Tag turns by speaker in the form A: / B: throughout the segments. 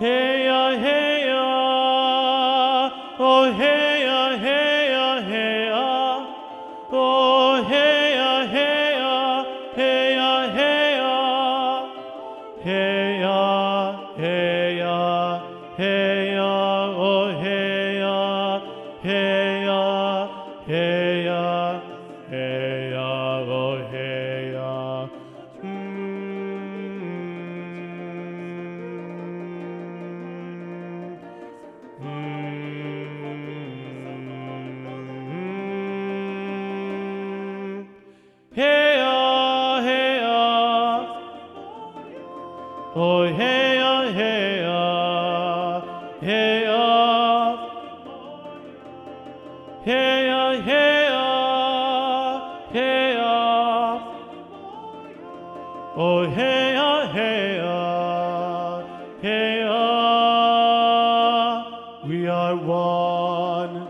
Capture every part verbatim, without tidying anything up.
A: Hey ya, hey ya, oh hey ya, hey ya, hey ya, oh hey ya, hey ya, hey ya, hey ya, hey ya, hey ya, hey ya, oh hey ya, hey ya, hey ya, hey ya, oh hey ya. Hey ya, hey ya, oh hey ya, hey ya, hey ya, hey ya, hey ya, hey ya, oh hey ya, hey ya, hey ya, we are one.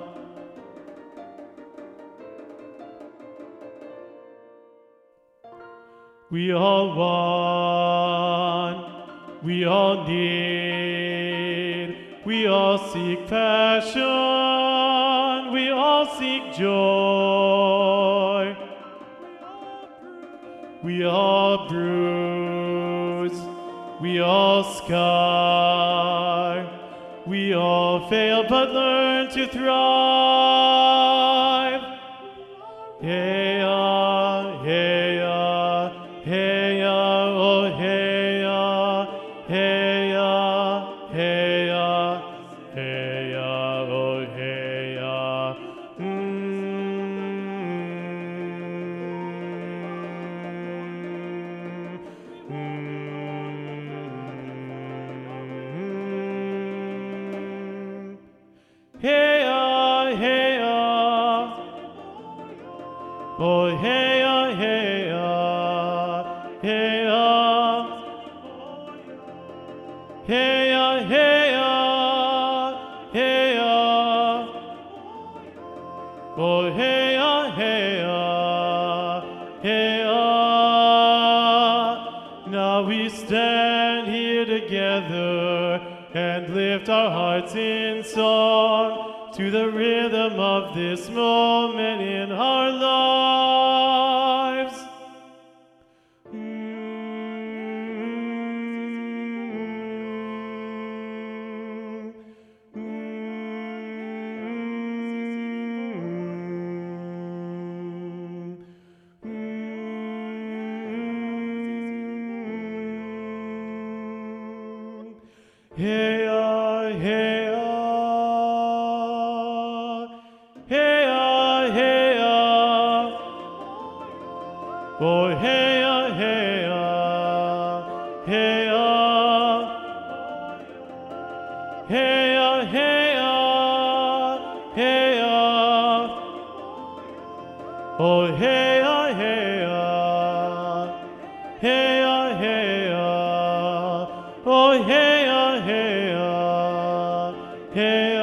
A: We all want, we all need, we all seek passion, we all seek joy. We all bruise, we all scar, we all fail but learn to thrive. Hey ya, hey ya, hey ya, oh hey ya, hey ya, hey ya, hey ya, oh hey ya. Mm, mm. Hey ya, hey ya, oh hey ya, hey ya, hey ya, hey ya, hey ya, hey ya, oh hey ya, hey ya, hey ya. Now we stand here together and lift our hearts in song to the rhythm of this moment in our lives. Mm, mm, mm. Hey ya, hey ya, hey ya, hey ya, oh hey ya, hey ya, hey ya, hey ya, hey ya, hey ya, oh hey ya, hey ya, hey ya, hey ya, oh hey ya, hey ya, hey ya.